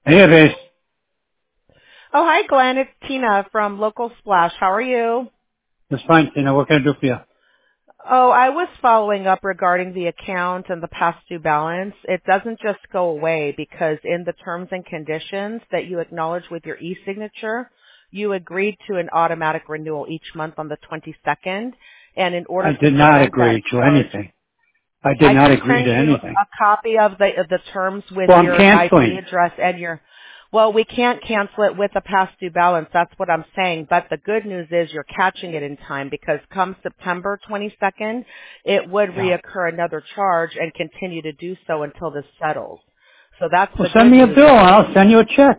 Hey, Ace. Oh, hi, Glenn. It's Tina from Local Splash. How are you? That's fine, Tina. What can I do for you? Oh, I was following up regarding the account and the past due balance. It doesn't just go away because in the terms and conditions that you acknowledge with your e-signature, you agreed to an automatic renewal each month on the 22nd. And in I order to did not prevent that agree to charge, anything. I did I not can agree send to you anything. a copy of the terms with Well, I'm your IP canceling. address and your. Well, we can't cancel it with a past due balance. That's what I'm saying. But the good news is you're catching it in time because come September 22nd, it would Yeah. reoccur another charge and continue to do so until this settles. So that's Well, the send good me a news. bill and I'll send you a check.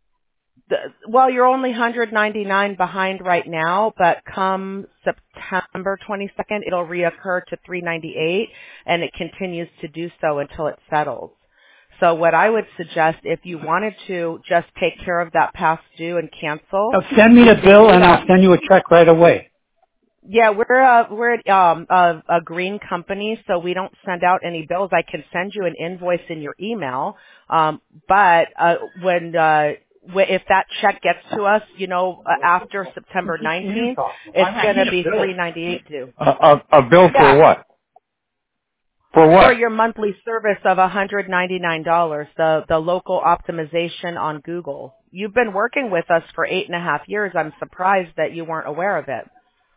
Well, you're only 199 behind right now, but come September 22nd, it'll reoccur to 398, and it continues to do so until it settles. So what I would suggest, if you wanted to just take care of that past due and cancel, Now send me you the can bill do and I'll that. send you a check right away. Yeah, we're a green company, so we don't send out any bills. I can send you an invoice in your email, but if that check gets to us, after September Just you 19th, talking. it's I going to need a be bill. 398 due. A bill for Yeah, what? For for what? your monthly service of $199, the local optimization on Google. You've been working with us for 8.5 years. I'm surprised that you weren't aware of it.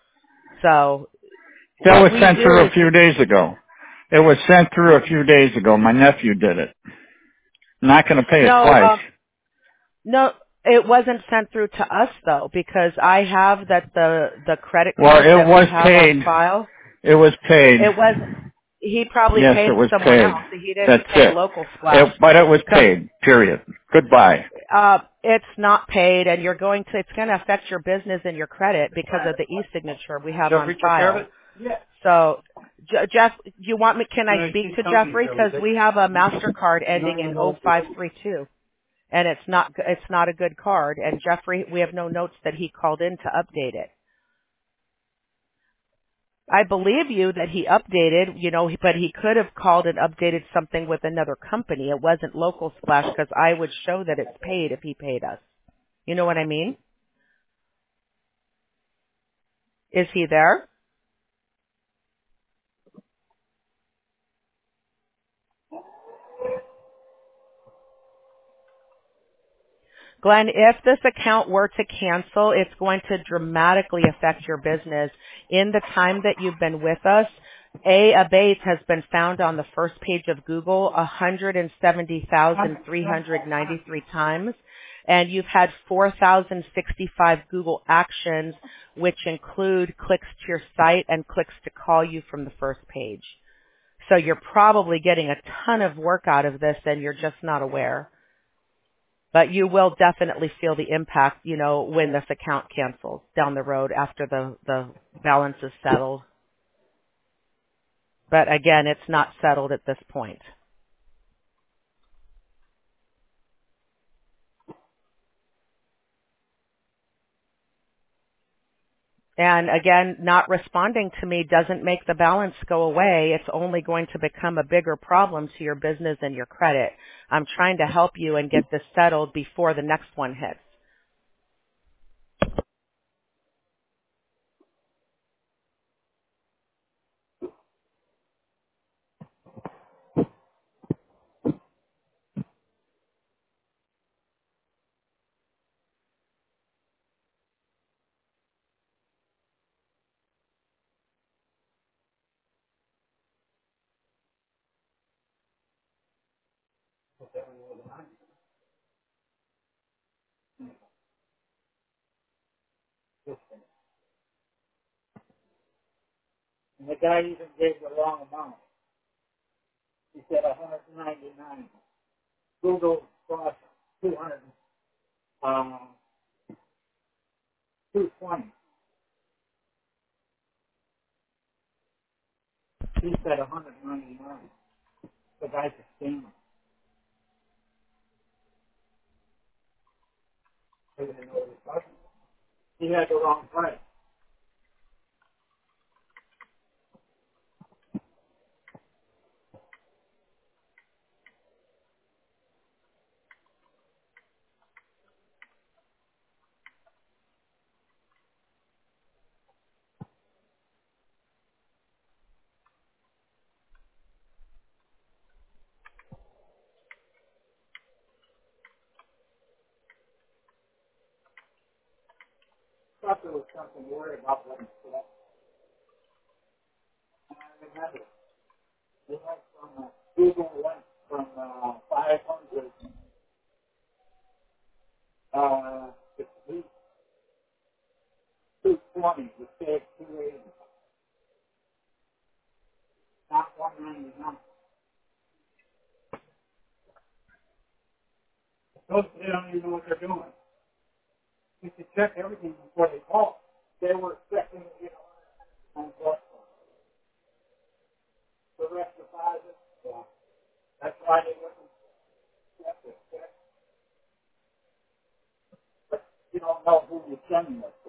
So That what was we sent do through a is few days ago. It was sent through a few days ago. My nephew did it. I'm not going to pay it no. twice. No, it wasn't sent through to us though, because I have that the credit Well, card it that we was have on paid. file. It was paid. It was he probably Yes, it paid was someone paid. else. He didn't That's pay it. Local Splash But it was because paid. Period. Goodbye. it's not paid, and it's going to affect your business and your credit because of the e-signature we have on Jeffrey took care of file. it? Yeah. So, Jeff, you want me? Can I No, speak she's to coming Jeffrey? here. Because we have a Mastercard No, ending no, in no. 0532. And it's not a good card. And Jeffrey, we have no notes that he called in to update it. I believe you that he updated, but he could have called and updated something with another company. It wasn't Local Splash because I would show that it's paid if he paid us. You know what I mean? Is he there? Glenn, if this account were to cancel, it's going to dramatically affect your business. In the time that you've been with us, Abate has been found on the first page of Google 170,393 times, and you've had 4,065 Google actions, which include clicks to your site and clicks to call you from the first page. So you're probably getting a ton of work out of this and you're just not aware. But you will definitely feel the impact, when this account cancels down the road after the balance is settled. But again, it's not settled at this point. And again, not responding to me doesn't make the balance go away. It's only going to become a bigger problem to your business and your credit. I'm trying to help you and get this settled before the next one hits. And the guy even gave the wrong amount. He said 199. Google cost 200, 220. He said 199. The guy's a scammer. He didn't know what he was talking about. He had the wrong price. thought there was something worried about what he said. And I remember, they went from, Google went from 500 to 220 to save 280, not 199. Those, they don't even know what they're doing. You should check everything before they call. They were expecting to get on what the rest deposit. Yeah. That's why they wouldn't accept it. But you don't know who you're sending it.